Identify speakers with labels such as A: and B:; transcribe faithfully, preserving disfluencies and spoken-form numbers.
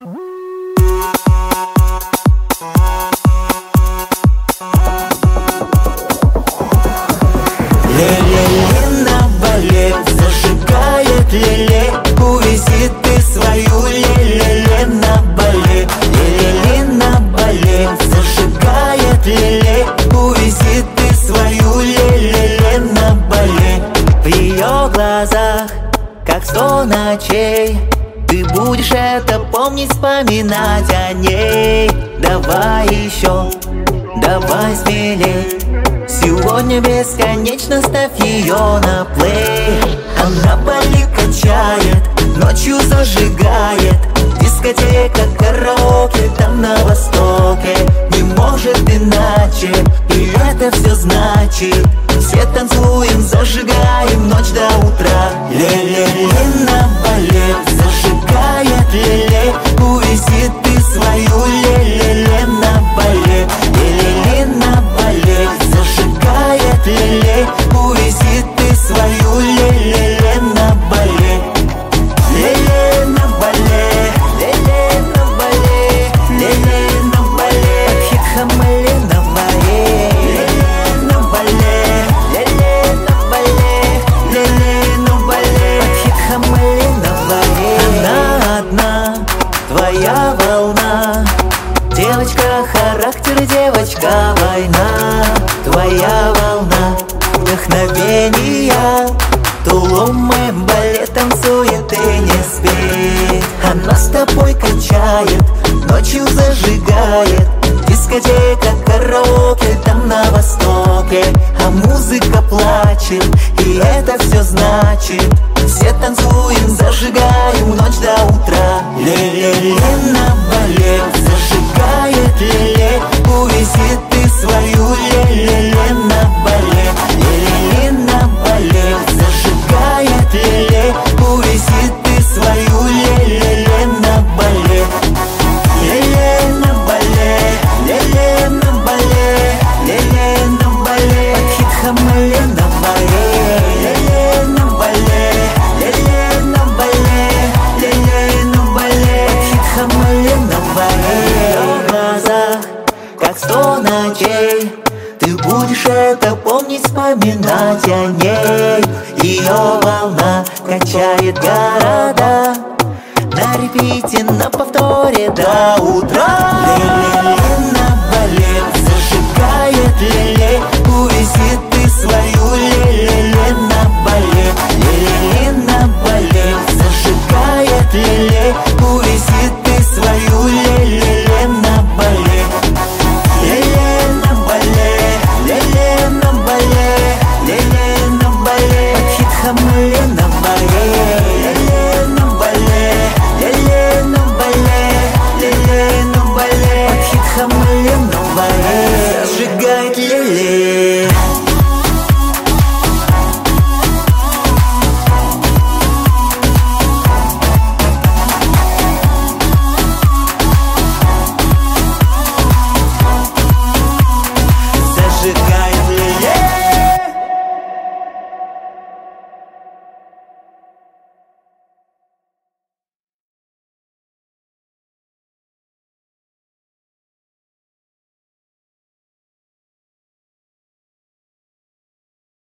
A: Ле-ле-ле на бале зажигает ле-ле, увези ты свою ле-ле-ле на бале. Ле-ле-ле на бале зажигает ле-ле, увези ты свою ле-ле-ле на бале. В ее глазах, как сто ночей, ты будешь это помнить, вспоминать о ней. Давай еще, давай смелей, сегодня бесконечно ставь ее на плей. Она балик качает, ночью зажигает, дискотека, караоке там на востоке. Не может иначе, и это все значит, все танцуем, зажигаем ночь до утра. Ле-ле-ле на бале зажигает ле-ле, увези ты свою ле-ле-ле на бале. Ле-ле-ле на бале зажигает ле-ле, увези ты свою ле-ле-ле на бале. Ле-ле на бале, ле-ле на бале, ле-ле на бале, хит Хамали на бале. Ле-ле на бале, ле-ле на бале, ле-ле на бале, хит Хамали на бале. Она одна, твоя волна, девочка характер, девочка война. Твоя волна вдохновения, тулумом балет танцует и не спит. Она с тобой качает, ночью зажигает, дискотека, караоке там на востоке. А музыка плачет, и это все значит, все танцуем, зажигаем ночь до утра. Ле-ле-ле на бале зажигает ле-ле, увези ты свою ле-ле-ле на бале. Ле-ле-ле на бале зажигает ле-ле, увези ты свою ле-ле-ле на бале. Ле-ле на бале, ле-ле на бале, ле-ле на бале, хит Хамали на бале. Ле-ле на бале, ле-ле на бале, ле-ле на бале, хит Хамали на бале. В глазах, как сто ночей, ты будешь это помнить, вспоминать о ней. Ее волна качает города, на репите, на повторе до утра. Ле-ле-ле на бале зажигает ле-ле,